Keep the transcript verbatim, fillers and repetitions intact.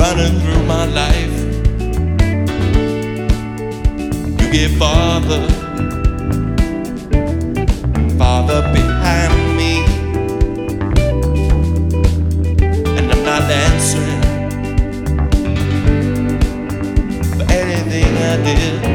running through my life. You get farther, farther behind me, and I'm not answering for anything I did.